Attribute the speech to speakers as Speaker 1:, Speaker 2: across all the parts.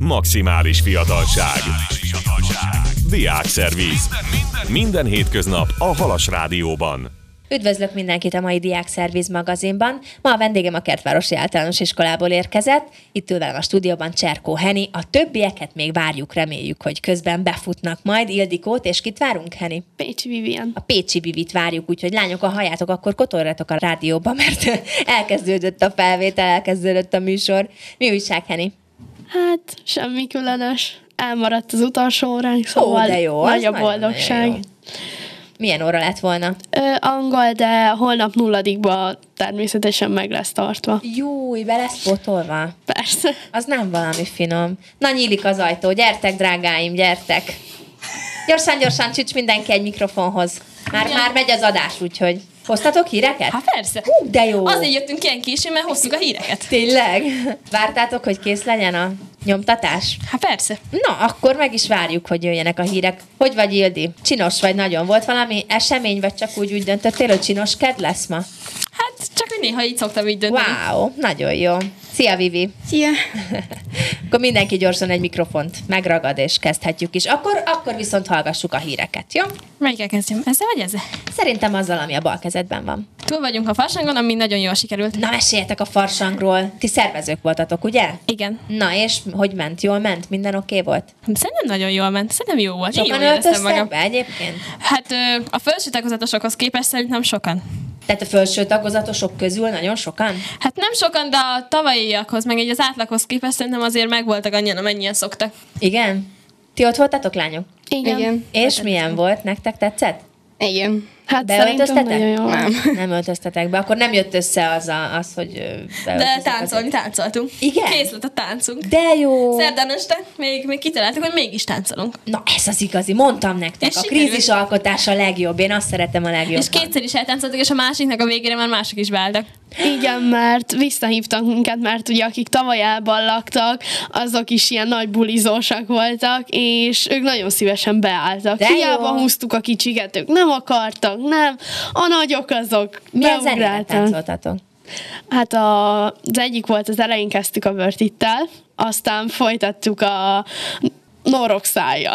Speaker 1: Maximális fiatalság. Diákszerviz. Minden hétköznap a Halas Rádióban.
Speaker 2: Üdvözlök mindenkit a mai Diákszerviz magazinban. Ma a vendégem a Kertvárosi Általános Iskolából érkezett. Itt ül velem a stúdióban Cserkó Henny. A többieket még várjuk, reméljük, hogy közben befutnak majd. Ildikót, és kit várunk, Henny?
Speaker 3: Pécsi Vivian.
Speaker 2: A Pécsi Vivit várjuk, úgyhogy lányok, a halljátok, akkor kotorjatok a rádióba, mert elkezdődött a felvétel, elkezdődött a műsor. Mi újság, Henny?
Speaker 3: Hát, semmi különös. Elmaradt az utolsó óránk, szóval
Speaker 2: de jó,
Speaker 3: nagy a boldogság.
Speaker 2: nagyon jó. Milyen óra lett volna?
Speaker 3: Angol, de holnap 0-ba természetesen meg lesz tartva.
Speaker 2: Júj, be lesz potolva.
Speaker 3: Persze.
Speaker 2: Az nem valami finom. Na, nyílik az ajtó. Gyertek, drágáim, gyertek. Gyorsan, csücs mindenki egy mikrofonhoz. Már megy az adás, úgyhogy... Hoztatok híreket?
Speaker 4: Hát persze.
Speaker 2: De jó.
Speaker 4: Azért jöttünk ilyen későn, mert hoztuk a híreket.
Speaker 2: Tényleg? Vártátok, hogy kész legyen a nyomtatás?
Speaker 4: Hát persze.
Speaker 2: Na, akkor meg is várjuk, hogy jöjjenek a hírek. Hogy vagy, Ildi? Csinos vagy nagyon? Volt valami esemény, vagy csak úgy döntöttél, hogy csinos kedd lesz ma?
Speaker 4: Hát csak néha így szoktam így dönteni.
Speaker 2: Wow, nagyon jó. Szia, Vivi!
Speaker 3: Szia!
Speaker 2: Akkor mindenki gyorsan egy mikrofont megragad, és kezdhetjük is. Akkor viszont hallgassuk a híreket, jó?
Speaker 4: Melyikkel kezdjem? Ezzel vagy ezzel?
Speaker 2: Szerintem azzal, ami a bal kezedben van.
Speaker 4: Túl vagyunk a farsangon, ami nagyon jól sikerült.
Speaker 2: Na, meséljetek a farsangról. Ti szervezők voltatok, ugye?
Speaker 4: Igen.
Speaker 2: Na, és hogy ment? Jól ment? Minden oké volt?
Speaker 4: Szerintem nagyon jól ment. Szerintem jó volt. Én
Speaker 2: Sokan
Speaker 4: jól éreztem
Speaker 2: öltöztek
Speaker 4: magam.
Speaker 2: be egyébként?
Speaker 4: Hát a felső tagozatosokhoz képest szerintem sokan.
Speaker 2: Tehát a felső tagozatosok közül nagyon sokan?
Speaker 4: Hát nem sokan, de a tavalyiakhoz, meg így az átlaghoz képest szerintem azért megvoltak annyian, amennyien szoktak.
Speaker 2: Igen? Ti ott voltatok, lányok?
Speaker 3: Igen.
Speaker 2: És milyen volt? Nektek tetszett?
Speaker 3: Igen. Hát szerintem
Speaker 2: Beöltöztetek?
Speaker 3: nagyon jó.
Speaker 2: Nem öltöztetek be. Akkor nem jött össze az hogy
Speaker 4: De
Speaker 2: beöltöztek.
Speaker 4: táncoltunk.
Speaker 2: Igen?
Speaker 4: Kész lett a táncunk.
Speaker 2: De jó!
Speaker 4: Szerdán este még kitaláltuk, hogy mégis táncolunk.
Speaker 2: Na, ez az igazi. Mondtam nektek.
Speaker 4: És
Speaker 2: A
Speaker 4: sikerült.
Speaker 2: krízisalkotás a legjobb. Én azt szeretem a legjobban.
Speaker 4: És kétszer is eltáncoltuk, és a másiknak a végére már mások is beálltak.
Speaker 3: Igen, mert visszahívtak minket, mert ugye akik tavaly laktak, azok is ilyen nagy bulizósak voltak, és ők nagyon szívesen beálltak.
Speaker 2: De
Speaker 3: Hiába
Speaker 2: jó.
Speaker 3: húztuk a csiket, ők nem akartak, nem. A nagyok azok
Speaker 2: Milyen zenét
Speaker 3: beugráltak.
Speaker 2: táncoltatok?
Speaker 3: Hát az egyik volt, az elején kezdtük a Vörtittel, aztán folytattuk a Noroxájjal.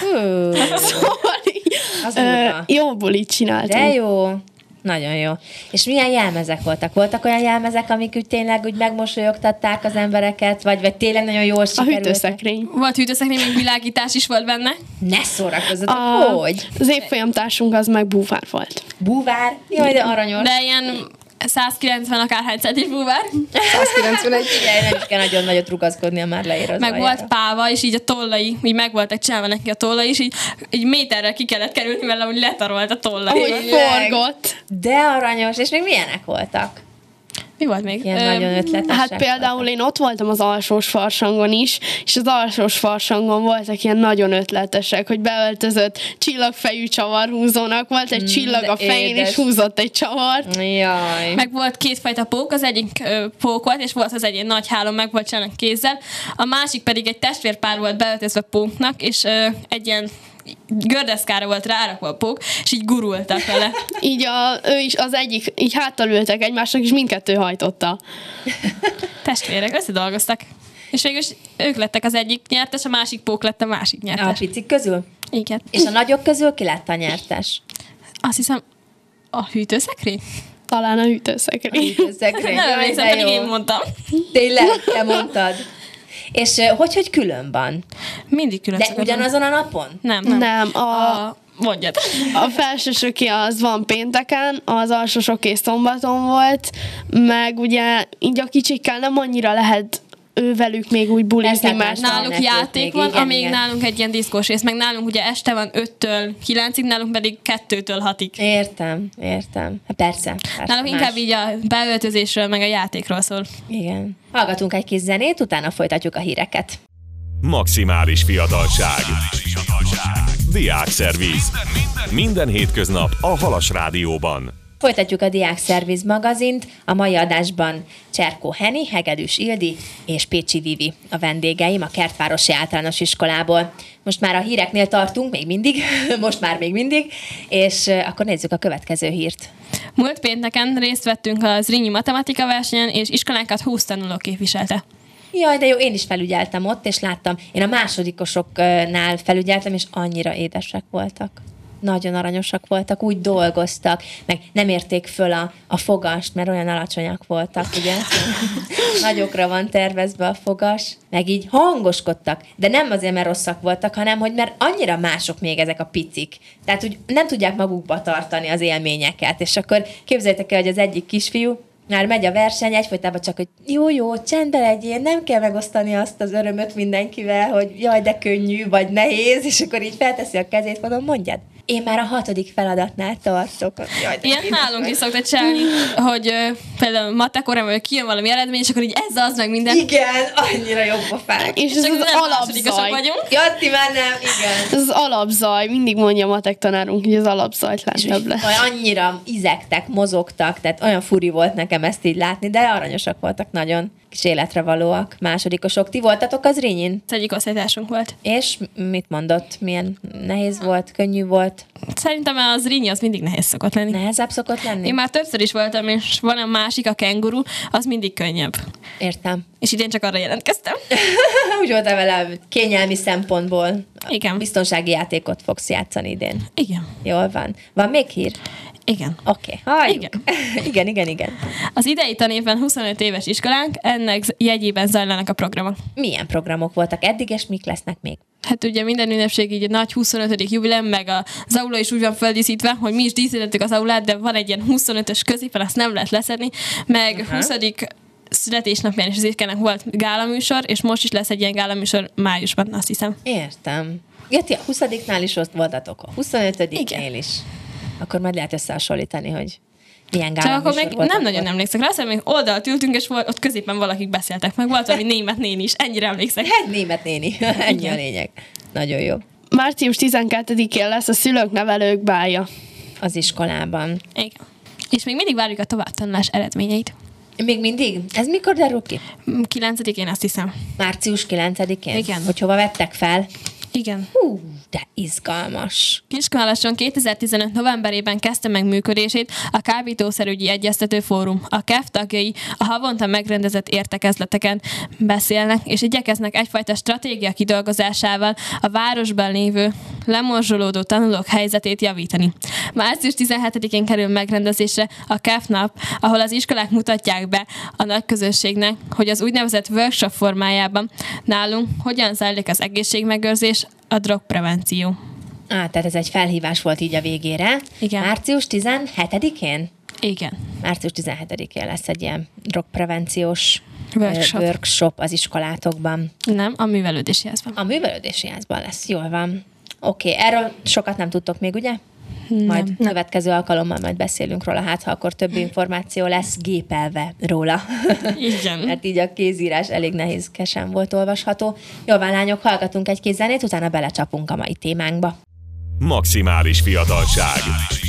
Speaker 3: Szóval így,
Speaker 2: Az durva.
Speaker 3: jó bulit csináltunk.
Speaker 2: De jó. Nagyon jó. És milyen jelmezek voltak? Voltak olyan jelmezek, amik úgy tényleg úgy megmosolyogtatták az embereket, vagy tényleg nagyon jól
Speaker 3: A
Speaker 2: sikerült?
Speaker 3: hűtőszekrény.
Speaker 4: Volt hűtőszekrény, még világítás is volt benne.
Speaker 2: Ne szórakozzatok, hogy?
Speaker 3: Az évfolyamtársunk az meg búvár volt.
Speaker 2: Búvár? Jaj, de aranyos.
Speaker 4: De ilyen 190 akárhány centis búvár.
Speaker 2: 191. Igen, nem is kell nagyon nagyot rugaszkodnia, már leér az
Speaker 4: Meg
Speaker 2: aljára.
Speaker 4: volt páva, és így a tollai, így meg voltak csinálva neki a tollai, és így méterrel ki kellett kerülni vele, hogy letarolt a tollai.
Speaker 3: Ahogy forgott.
Speaker 2: De aranyos, és még milyenek voltak?
Speaker 4: Mi volt még?
Speaker 2: Ilyen nagyon ötletesek.
Speaker 3: Hát például én ott voltam az alsós farsangon is, és az alsós farsangon voltak ilyen nagyon ötletesek, hogy beöltözött csillagfejű csavarhúzónak, volt egy csillag
Speaker 2: de
Speaker 3: a fején,
Speaker 2: édes.
Speaker 3: és húzott egy csavart.
Speaker 2: Jaj.
Speaker 4: Meg volt kétfajta pók, az egyik pók volt, és volt az egy nagy hálom, meg volt csinálva kézzel, a másik pedig egy testvérpár volt beöltözve póknak, és egy ilyen gördeszkára volt rárakva a pók, és így gurultak vele.
Speaker 3: Így ő is az egyik, így háttal ültek egymásnak, és mindkettő hajtotta.
Speaker 4: Testvérek összedolgoztak. És végül is ők lettek az egyik nyertes, a másik pók lett a másik
Speaker 2: A
Speaker 4: nyertes.
Speaker 2: picik közül?
Speaker 4: Igen.
Speaker 2: És a nagyok közül ki lett a nyertes?
Speaker 4: Azt hiszem, a hűtőszekrény?
Speaker 3: Talán a hűtőszekrény.
Speaker 2: Szekrény.
Speaker 4: Nem
Speaker 2: Jaj,
Speaker 4: emlékszem,
Speaker 2: de
Speaker 4: pedig
Speaker 2: jó.
Speaker 4: én mondtam.
Speaker 2: Tényleg, te mondtad. És hogy külön van?
Speaker 4: Mindig külön
Speaker 2: De
Speaker 4: szokott
Speaker 2: ugyanazon a napon?
Speaker 4: Nem.
Speaker 3: Nem,
Speaker 4: Mondjad.
Speaker 3: a felsősöké az van pénteken, az alsósoké szombaton volt, meg ugye így a kicsikkel nem annyira lehet velük még úgy bulizni,
Speaker 2: Persze,
Speaker 3: mert
Speaker 2: más
Speaker 4: Náluk
Speaker 2: nekik
Speaker 4: játék
Speaker 2: még,
Speaker 4: van,
Speaker 2: igen,
Speaker 4: amíg
Speaker 2: igen.
Speaker 4: nálunk egy ilyen diszkós rész, meg nálunk ugye este van 5-től 9-ig, nálunk pedig 2-től 6-ig.
Speaker 2: Értem. Hát persze.
Speaker 4: Nálunk
Speaker 2: más.
Speaker 4: inkább így a beöltözésről, meg a játékról szól.
Speaker 2: Igen. Hallgatunk egy kis zenét, utána folytatjuk a híreket.
Speaker 1: Maximális fiatalság. Diákszerviz. Minden hétköznap a Halas Rádióban.
Speaker 2: Folytatjuk a Diákszerviz magazint. A mai adásban Cserkó Henny, Hegedűs Ildi és Pécsi Vivi a vendégeim a Kertvárosi Általános Iskolából. Most már a híreknél tartunk, még mindig, és akkor nézzük a következő hírt.
Speaker 4: Múlt pénteken részt vettünk a Zrínyi matematika versenyen, és iskolánkat 20 tanuló képviselte.
Speaker 2: Jaj, de jó, én is felügyeltem ott, és láttam, én a másodikosoknál felügyeltem, és annyira édesek voltak. Nagyon aranyosak voltak, úgy dolgoztak, meg nem érték föl a fogast, mert olyan alacsonyak voltak, ugye? Nagyokra van tervezve a fogas, meg így hangoskodtak, de nem azért, mert rosszak voltak, hanem, hogy mert annyira mások még ezek a picik. Tehát, úgy nem tudják magukba tartani az élményeket, és akkor képzeljétek el, hogy az egyik kisfiú, már megy a verseny, egyfolytában csak, hogy jó, csendben legyél, nem kell megosztani azt az örömöt mindenkivel, hogy jaj, de könnyű, vagy nehéz, és akkor így felteszi a kezét, mondom, mondjad. Én már a 6. feladatnál tartok. Jaj,
Speaker 4: ilyen nálunk is szoktak csinálni, hogy például matek órán, vagy kijön valami eredmény, és akkor így ez az, meg minden.
Speaker 2: Igen, annyira jobb a fák.
Speaker 3: És ez az alapzaj.
Speaker 2: Jatti, már nem, igen.
Speaker 3: Ez az alapzaj. Mindig mondja a matek tanárunk, hogy az alapzajt lentebb lesz.
Speaker 2: Annyira izegtek, mozogtak, tehát olyan furi volt nekem ezt így látni, de aranyosak voltak nagyon. Kis életre valóak, másodikosok. Ti voltatok az Rínyin?
Speaker 4: Az egyik osztálytársunk volt.
Speaker 2: És mit mondott? Milyen nehéz volt, könnyű volt?
Speaker 4: Szerintem az Rínyi az mindig nehéz szokott lenni.
Speaker 2: Nehezebb szokott lenni?
Speaker 4: Én már többször is voltam, és van a másik, a kenguru, az mindig könnyebb.
Speaker 2: Értem.
Speaker 4: És idén csak arra jelentkeztem.
Speaker 2: Úgy voltam vele, kényelmi szempontból.
Speaker 4: Igen.
Speaker 2: Biztonsági játékot fogsz játszani idén.
Speaker 4: Igen.
Speaker 2: Jól van. Van még hír?
Speaker 4: Igen.
Speaker 2: Oké. Igen.
Speaker 4: Az idei tanévben 25 éves iskolánk, ennek jegyében zajlanak a programok.
Speaker 2: Milyen programok voltak eddig, és mik lesznek még?
Speaker 4: Hát ugye minden ünnepség így egy nagy 25. jubileum, meg az aula is úgy van földíszítve, hogy mi is díszítettük az aulát, de van egy ilyen 25-ös középen, azt nem lehet leszedni, meg 20. születésnapján is az iskának volt gálaműsor, és most is lesz egy ilyen gálaműsor májusban, azt hiszem.
Speaker 2: Értem. Ja, ti a 20-nál is ott voltatok, a 25-nél is. Akkor majd lehet összehasonlítani, hogy milyen gálaműsor
Speaker 4: csak akkor még nem nagyon emlékszek rá, aztán még oldalt ültünk, és ott középen valakik beszéltek, meg volt valami német néni is, ennyire emlékszek.
Speaker 2: Egy német néni, ennyi a lényeg. Nagyon jó.
Speaker 3: Március 12-én lesz a szülők-nevelők bálja.
Speaker 2: Az iskolában.
Speaker 4: Igen. És még mindig várjuk a továbbtanulás eredményeit.
Speaker 2: Még mindig? Ez mikor derül ki?
Speaker 4: 9-én azt hiszem.
Speaker 2: Március 9-én?
Speaker 4: Igen.
Speaker 2: Hogy hova vettek fel?
Speaker 4: Igen.
Speaker 2: Hú, de izgalmas.
Speaker 4: Kiskalason 2015 novemberében kezdte meg működését a Kábítószerügyi Egyeztető Fórum. A KEF tagjai a havonta megrendezett értekezleteken beszélnek, és igyekeznek egyfajta stratégia kidolgozásával a városban lévő lemorzsolódó tanulók helyzetét javítani. Március 17-én kerül megrendezésre a KEF nap, ahol az iskolák mutatják be a nagy közösségnek, hogy az úgynevezett workshop formájában nálunk hogyan zajlik az egészségmegőrzés, a drogprevenció.
Speaker 2: Tehát ez egy felhívás volt így a végére.
Speaker 4: Igen.
Speaker 2: Március 17-én?
Speaker 4: Igen.
Speaker 2: Március 17-én lesz egy ilyen drogprevenciós
Speaker 4: workshop
Speaker 2: az iskolátokban.
Speaker 4: Nem, a művelődési házban.
Speaker 2: A művelődési házban lesz, jól van. Oké, erről sokat nem tudtok még, ugye? Majd következő alkalommal majd beszélünk róla, hát ha akkor több információ lesz gépelve róla.
Speaker 4: Igen.
Speaker 2: Mert így a kézírás elég nehézkesen volt olvasható. Jól van, lányok, hallgatunk egy kis zenét, utána belecsapunk a mai témánkba.
Speaker 1: Maximális fiatalság.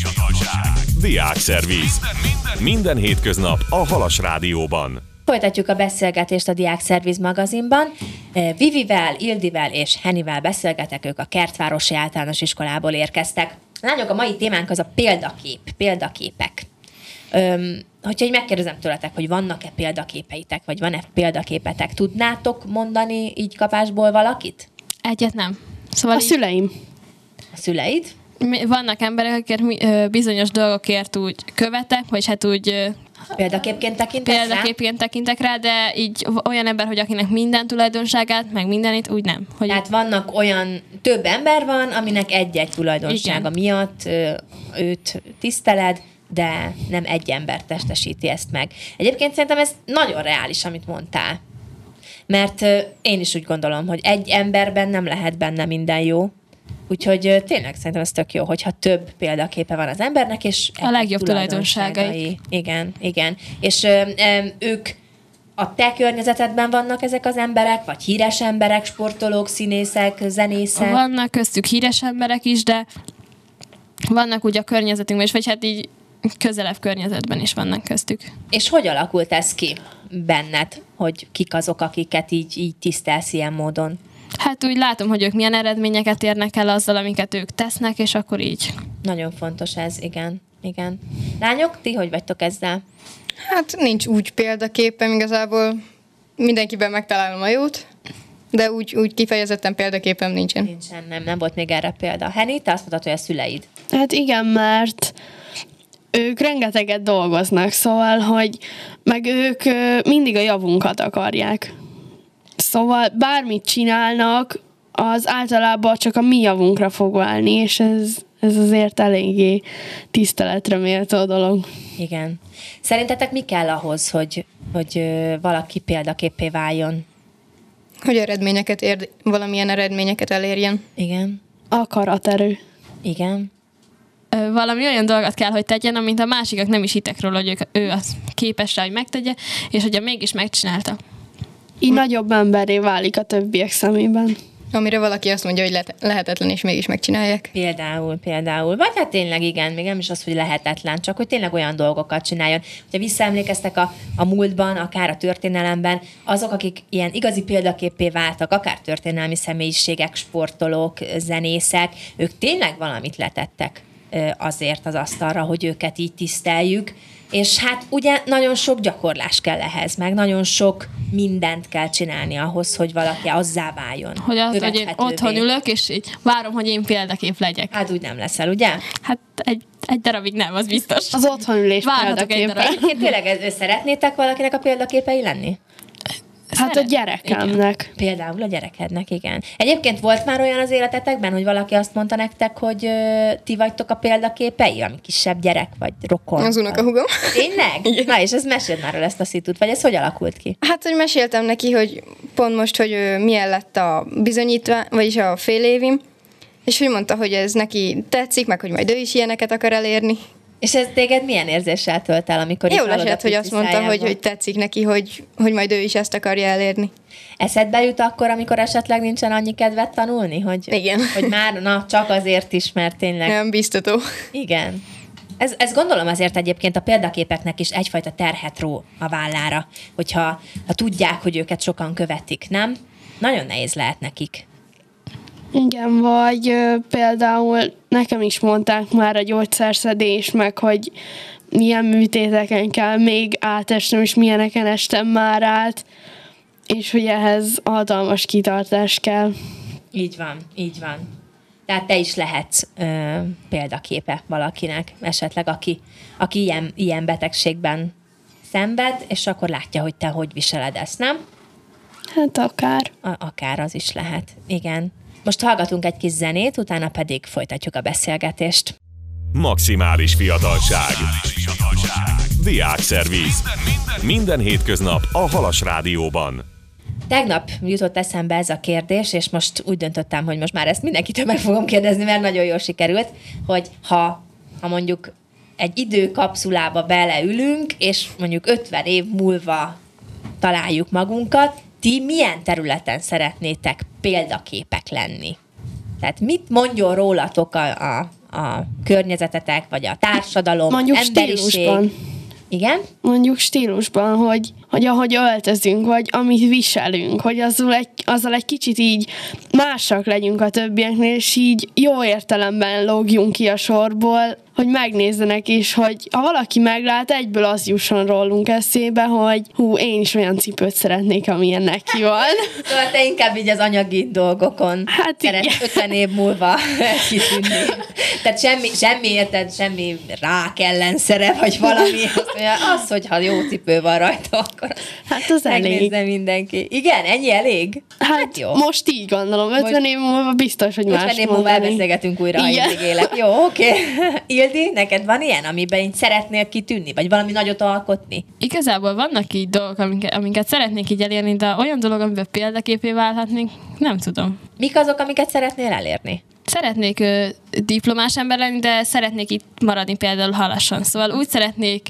Speaker 1: Diákszerviz. Minden hétköznap a Halas Rádióban.
Speaker 2: Folytatjuk a beszélgetést a Diákszerviz magazinban. Vivivel, Ildivel és Henivel beszélgetek, ők a Kertvárosi Általános Iskolából érkeztek. Lányok, a mai témánk az a példaképek. Hogyha így megkérdezem tőletek, hogy vannak-e példaképeitek, vagy van-e példaképetek, tudnátok mondani így kapásból valakit?
Speaker 4: Egyet nem. Szóval
Speaker 3: a szüleim.
Speaker 2: A szüleid?
Speaker 4: Vannak emberek, akiket bizonyos dolgokért úgy követek, vagy hát úgy
Speaker 2: példaképként
Speaker 4: tekintek rá, de így olyan ember, hogy akinek minden tulajdonságát, meg mindenit, úgy nem. Hogy
Speaker 2: tehát vannak olyan, több ember van, aminek egy-egy tulajdonsága miatt őt tiszteled, de nem egy ember testesíti ezt meg. Egyébként szerintem ez nagyon reális, amit mondtál. Mert én is úgy gondolom, hogy egy emberben nem lehet benne minden jó. Úgyhogy tényleg szerintem ez tök jó, hogyha több példaképe van az embernek, és
Speaker 4: a legjobb tulajdonságai.
Speaker 2: Igen. És ők a te környezetedben vannak ezek az emberek, vagy híres emberek, sportolók, színészek, zenészek?
Speaker 4: Vannak köztük híres emberek is, de vannak úgy a környezetünkben is, vagy hát így közelebb környezetben is vannak köztük.
Speaker 2: És hogy alakult ez ki benned, hogy kik azok, akiket így tisztelsz ilyen módon?
Speaker 4: Hát úgy látom, hogy ők milyen eredményeket érnek el azzal, amiket ők tesznek, és akkor így.
Speaker 2: Nagyon fontos ez, igen. Lányok, ti hogy vagytok ezzel?
Speaker 5: Hát nincs úgy példaképem igazából. mindenkiben megtalálom a jót, de úgy kifejezetten példaképem nincsen.
Speaker 2: Nincsen, nem volt még erre példa. Henny, te azt mondtad, hogy a szüleid.
Speaker 3: Hát igen, mert ők rengeteget dolgoznak, szóval, hogy meg ők mindig a javunkat akarják. Szóval bármit csinálnak, az általában csak a mi javunkra fog válni, és ez azért eléggé tiszteletre méltó dolog.
Speaker 2: Igen. Szerintetek mi kell ahhoz, hogy valaki példaképpé váljon?
Speaker 5: Hogy valamilyen eredményeket elérjen.
Speaker 2: Igen.
Speaker 3: Akaraterő.
Speaker 2: Igen.
Speaker 4: Valami olyan dolgot kell, hogy tegyen, amint a másikak nem is hittek róla, hogy ő az képes rá, hogy megtegye, és hogyha mégis megcsinálta.
Speaker 3: Így nagyobb emberré válik a többiek szemében.
Speaker 5: Amire valaki azt mondja, hogy lehetetlen, és mégis megcsinálják.
Speaker 2: Például. Vagy hát tényleg igen, még nem is az, hogy lehetetlen, csak hogy tényleg olyan dolgokat csináljon. Ha visszaemlékeztek a múltban, akár a történelemben, azok, akik ilyen igazi példaképpé váltak, akár történelmi személyiségek, sportolók, zenészek, ők tényleg valamit letettek azért az asztalra, hogy őket így tiszteljük. És hát ugye nagyon sok gyakorlás kell ehhez, meg nagyon sok mindent kell csinálni ahhoz, hogy valaki azzá váljon.
Speaker 4: Hogy az, hogy én otthon ülök, és így várom, hogy én példakép legyek.
Speaker 2: Hát úgy nem leszel, ugye?
Speaker 4: Hát egy darabig nem, az biztos.
Speaker 3: Az otthonülés
Speaker 4: példaképe.
Speaker 2: Egyébként tényleg szeretnétek valakinek a példaképei lenni?
Speaker 3: Hát a gyerekemnek.
Speaker 2: Igen. Például a gyerekednek, igen. Egyébként volt már olyan az életetekben, hogy valaki azt mondta nektek, hogy ti vagytok a példaképei, ami kisebb gyerek, vagy rokon?
Speaker 5: Az unokahúgom.
Speaker 2: Tényleg?
Speaker 5: Igen.
Speaker 2: Na, és ez meséld már ezt a szitut, vagy ez hogy alakult ki?
Speaker 5: Hát, hogy meséltem neki, hogy pont most, hogy milyen lett a bizonyítvány, vagyis a fél évim, és hogy mondta, hogy ez neki tetszik, meg hogy majd ő is ilyeneket akar elérni.
Speaker 2: És ez téged milyen érzéssel tölt el, amikor
Speaker 5: Jól esett, hogy azt mondta, hogy tetszik neki, hogy majd ő is ezt akarja elérni.
Speaker 2: Eszedbe jut akkor, amikor esetleg nincsen annyi kedvet tanulni?
Speaker 5: Igen.
Speaker 2: Hogy már, csak azért is, mert tényleg...
Speaker 5: Nem biztató.
Speaker 2: Igen. Ez gondolom azért egyébként a példaképeknek is egyfajta terhet ró a vállára, hogyha tudják, hogy őket sokan követik, nem? Nagyon nehéz lehet nekik.
Speaker 3: Igen, vagy például nekem is mondták már a gyógyszerszedés, meg hogy milyen műtéteken kell még átesnem, és milyeneken estem már át, és hogy ehhez hatalmas kitartás kell.
Speaker 2: Így van. Tehát te is lehetsz példaképe valakinek, esetleg aki ilyen betegségben szenved, és akkor látja, hogy te hogy viseled ezt, nem?
Speaker 3: Hát akár.
Speaker 2: Akár az is lehet, igen. Most hallgatunk egy kis zenét, utána pedig folytatjuk a beszélgetést.
Speaker 1: Maximális fiatalság. Diákszerviz. Minden hétköznap a Halas Rádióban.
Speaker 2: Tegnap jutott eszembe ez a kérdés, és most úgy döntöttem, hogy most már ezt mindenkitől meg fogom kérdezni, mert nagyon jól sikerült, hogy ha mondjuk egy időkapszulába beleülünk, és mondjuk 50 év múlva találjuk magunkat, ti milyen területen szeretnétek példaképek lenni? Tehát mit mondjon rólatok a környezetetek, vagy a társadalom,
Speaker 3: mondjuk
Speaker 2: emberiség?
Speaker 3: Stílusban.
Speaker 2: Igen?
Speaker 3: Mondjuk stílusban, hogy ahogy öltözünk, vagy amit viselünk, hogy azzal egy kicsit így másak legyünk a többieknél, és így jó értelemben lógjunk ki a sorból, hogy megnézzenek is, hogy ha valaki meglát, egyből az jusson rólunk eszébe, hogy én is olyan cipőt szeretnék, amilyen neki van.
Speaker 2: Szóval te inkább így az anyagi dolgokon szeretsz 50 év múlva kitűnni. Tehát semmi rák ellenszere, vagy valami. Az, hogyha jó cipő van rajta, akkor
Speaker 3: hát az elég.
Speaker 2: Mindenki. Igen, ennyi elég?
Speaker 3: Hát jó. Most így gondolom, 50 év múlva biztos, hogy más
Speaker 2: 50 év múlva elbeszélgetünk újra, ha így élek. Jó, oké. Ildi, neked van ilyen, amiben így szeretnél kitűnni, vagy valami nagyot alkotni?
Speaker 4: Igazából vannak így dolgok, amiket szeretnék így elérni, de olyan dolog, amiben példaképé válhatnék, nem tudom.
Speaker 2: Mik azok, amiket szeretnél elérni?
Speaker 4: Szeretnék diplomás ember lenni, de szeretnék itt maradni például Halason. Szóval úgy szeretnék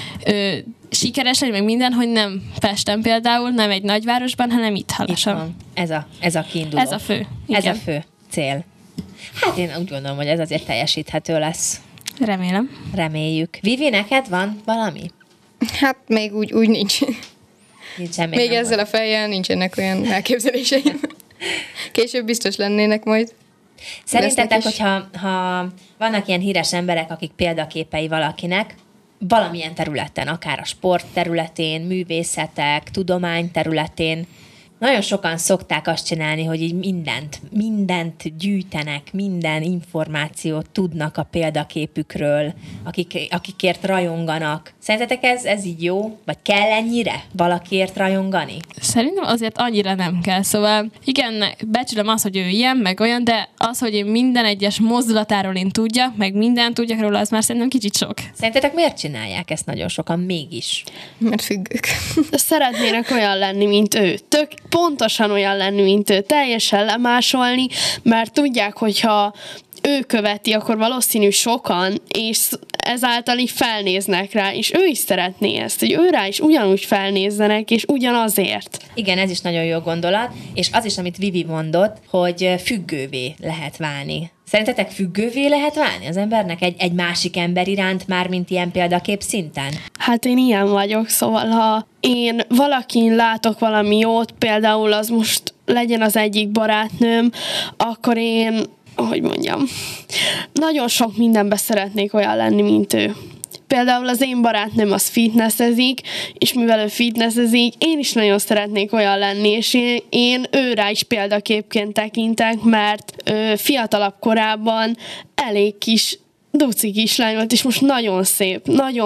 Speaker 4: sikeres lenni, meg minden, hogy nem Pesten például, nem egy nagyvárosban, hanem itt Halason.
Speaker 2: Ez a kiinduló.
Speaker 4: Ez a fő.
Speaker 2: Igen. Ez a fő cél. Hát én úgy gondolom, hogy ez azért teljesíthető lesz.
Speaker 4: Remélem.
Speaker 2: Reméljük. Vivi, neked van valami?
Speaker 5: Hát még úgy nincs.
Speaker 2: Nincsen
Speaker 5: még ezzel a fejjel nincsenek olyan elképzeléseim. Később biztos lennének majd.
Speaker 2: Szerintetek, hogyha vannak ilyen híres emberek, akik példaképei valakinek, valamilyen területen, akár a sport területén, művészetek, tudomány területén. Nagyon sokan szokták azt csinálni, hogy így mindent gyűjtenek, minden információt tudnak a példaképükről, akikért rajonganak. Szerintetek ez így jó? Vagy kell ennyire valakiért rajongani?
Speaker 4: Szerintem azért annyira nem kell. Szóval igen, becsülöm azt, hogy ő ilyen, meg olyan, de az, hogy én minden egyes mozdulatáról én tudjak, meg mindent tudjak róla, az már szerintem kicsit sok.
Speaker 2: Szerintetek miért csinálják ezt nagyon sokan mégis?
Speaker 5: Mert függők.
Speaker 3: Szeretnének olyan lenni, mint ő. Pontosan olyan lenni, mint ő. Teljesen lemásolni, mert tudják, hogyha ő követi, akkor valószínű sokan, és ezáltal így felnéznek rá, és ő is szeretné ezt, hogy ő rá is ugyanúgy felnézzenek, és ugyanazért.
Speaker 2: Igen, ez is nagyon jó gondolat, és az is, amit Vivi mondott, hogy függővé lehet válni. Szerintetek függővé lehet válni az embernek egy másik ember iránt, már mint ilyen példakép szinten?
Speaker 3: Hát én ilyen vagyok, szóval ha én valakin látok valami jót, például az most legyen az egyik barátnőm, akkor én, hogy mondjam, nagyon sok mindenben szeretnék olyan lenni, mint ő. Például az én barátnőm az fitnessezik, és mivel ő fitnessezik, én is nagyon szeretnék olyan lenni, és én őrá is példaképként tekintek, mert fiatalabb korában elég kis, duci kislány volt, és most nagyon szép,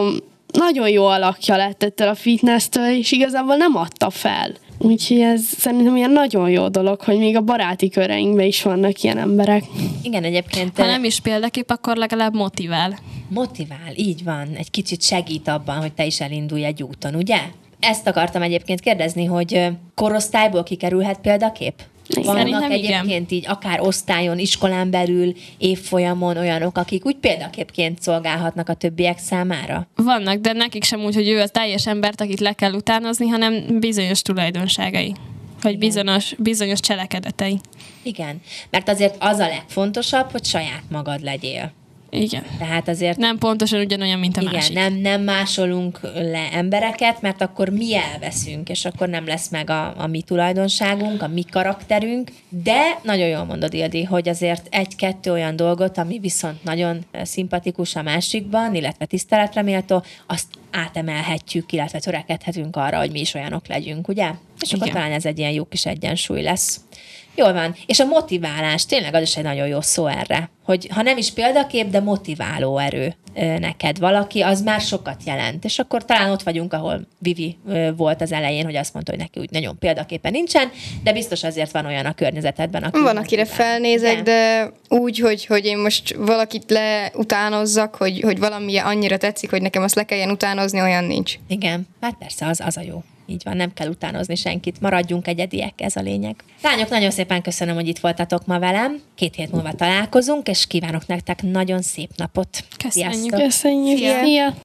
Speaker 3: nagyon jó alakja lett ettől a fitnesstől, és igazából nem adta fel. Úgyhogy ez szerintem ilyen nagyon jó dolog, hogy még a baráti köreinkben is vannak ilyen emberek.
Speaker 2: Igen, egyébként...
Speaker 4: Ha nem is példakép, akkor legalább motivál.
Speaker 2: Motivál, így van. Egy kicsit segít abban, hogy te is elindulj egy úton, ugye? Ezt akartam egyébként kérdezni, hogy korosztályból kikerülhet példakép? Vannak
Speaker 4: Szerintem
Speaker 2: egyébként
Speaker 4: igen.
Speaker 2: így akár osztályon, iskolán belül, évfolyamon olyanok, akik úgy példaképként szolgálhatnak a többiek számára?
Speaker 4: Vannak, de nekik sem úgy, hogy ő a teljes embert, akit le kell utánozni, hanem bizonyos tulajdonságai, vagy bizonyos cselekedetei.
Speaker 2: Igen, mert azért az a legfontosabb, hogy saját magad legyél.
Speaker 4: Igen.
Speaker 2: Tehát azért...
Speaker 4: Nem pontosan ugyanolyan, mint a
Speaker 2: igen,
Speaker 4: másik.
Speaker 2: nem másolunk le embereket, mert akkor mi elveszünk, és akkor nem lesz meg a mi tulajdonságunk, a mi karakterünk, de nagyon jól mondod, Ildi, hogy azért egy-kettő olyan dolgot, ami viszont nagyon szimpatikus a másikban, illetve tiszteletre méltó, azt átemelhetjük, illetve törekedhetünk arra, hogy mi is olyanok legyünk, ugye? És akkor
Speaker 4: Igen.
Speaker 2: talán ez egy ilyen jó kis egyensúly lesz. Jól van. És a motiválás, tényleg az is egy nagyon jó szó erre, hogy ha nem is példakép, de motiváló erő neked valaki, az már sokat jelent. És akkor talán ott vagyunk, ahol Vivi volt az elején, hogy azt mondta, hogy neki úgy nagyon példaképe nincsen, de biztos azért van olyan a környezetedben, aki...
Speaker 5: Van, akire felnézek, de úgy, hogy én most valakit leutánozzak, hogy valami annyira tetszik, hogy nekem azt le kelljen utánozni, olyan nincs.
Speaker 2: Igen, hát persze, az a jó. Így van, nem kell utánozni senkit, maradjunk egyediek, ez a lényeg. Lányok, nagyon szépen köszönöm, hogy itt voltatok ma velem. 2 hét múlva találkozunk, és kívánok nektek nagyon szép napot.
Speaker 4: Köszönjük.
Speaker 2: Sziasztok!
Speaker 3: Köszönjük!
Speaker 5: Szia.
Speaker 3: Szia.